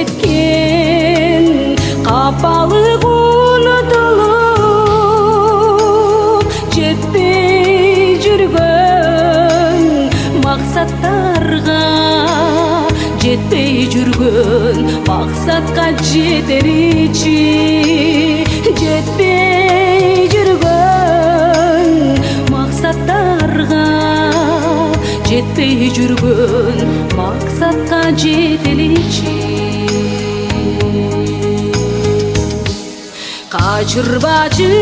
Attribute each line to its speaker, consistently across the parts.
Speaker 1: жеткен капалык унутулуп жетпей жүргөн максаттарга жетпей жүргөн максатка жетеричи жетпей жүргөн максаттарга жетпей жүргөн максатка жетеличи качырбачы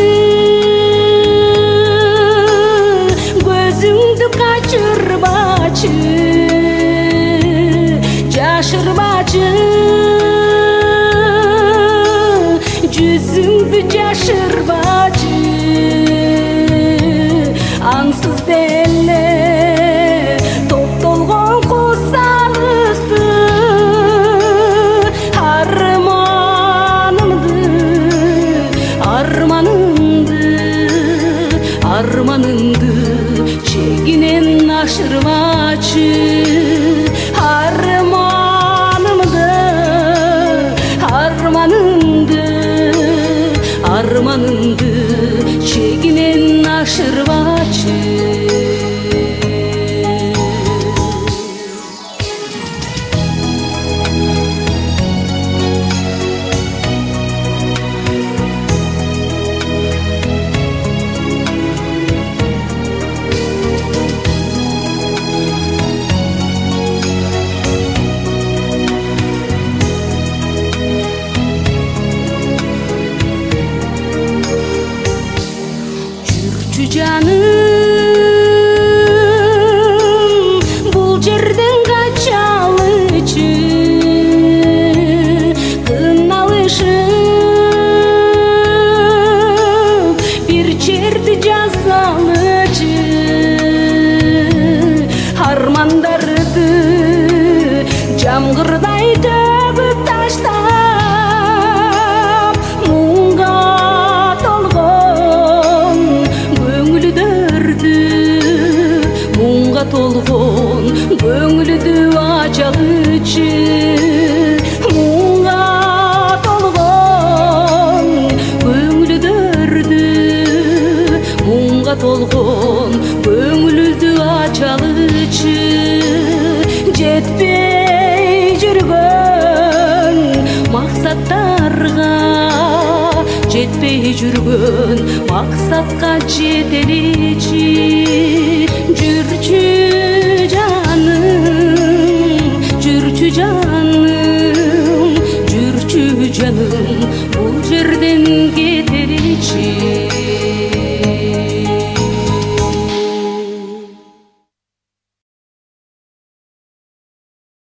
Speaker 1: көзүңдү качырбачы жашырбачы жүзүңдү жашырбачы ансыз деле топтолгон кусалыкты арманыңды чегинен ашырмачы арманыңды чегинен ашырбачы жаным бул жерден качалычы кыналышып бир черти жазалычы армандарды жамгырдай төгүп таштап муңга толгон көңүлдү ачалычы муңга толгон көңүлдөрдү муңга толгон көңүлдү ачалычы жетпей жүргөн максаттарга жетпей жүргөн максатка жетеличи жүрчү жаным бул жерден